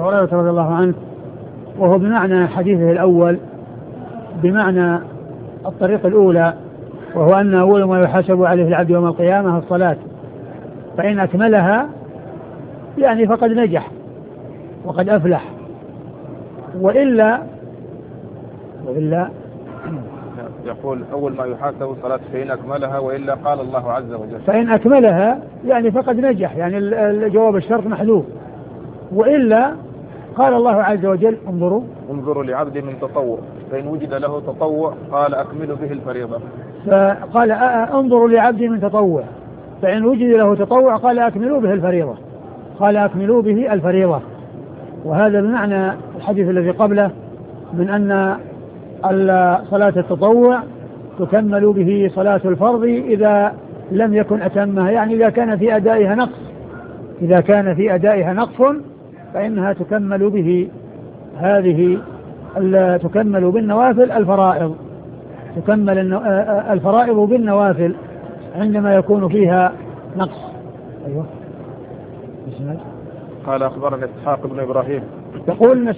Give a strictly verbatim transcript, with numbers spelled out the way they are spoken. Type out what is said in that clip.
هريرة رضي الله عنه، وهو بمعنى حديثه الأول، بمعنى الطريق الأولى، وهو أن أول ما يحاسب عليه العبد يوم القيامة الصلاة، فإن أكملها يعني فقد نجح وقد أفلح، وإلا وإلا يقول أول ما يحاسب الصلاة فإن أكملها وإلا قال الله عز وجل. فإن أكملها يعني فقد نجح، يعني الجواب الشرط محذوف، وإلا قال الله عز وجل انظروا انظروا لعبد من تطوع فإن وجد له تطوع قال أكملوا به الفريضة. فقال انظروا لعبد من تطوع فإن وجد له تطوع قال أكملوا به الفريضة، قال أكملوا به الفريضة. وهذا بمعنى الحديث الذي قبله من أن صلاة التطوع تكمل به صلاة الفرض إذا لم يكن أتمها، يعني إذا كان في أدائها نقص، إذا كان في أدائها نقص فإنها تكمل به هذه تكمل بالنوافل الفرائض، تكمل الفرائض بالنوافل عندما يكون فيها نقص. أيوة. قال أخبرنا إسحاق بن إبراهيم يقول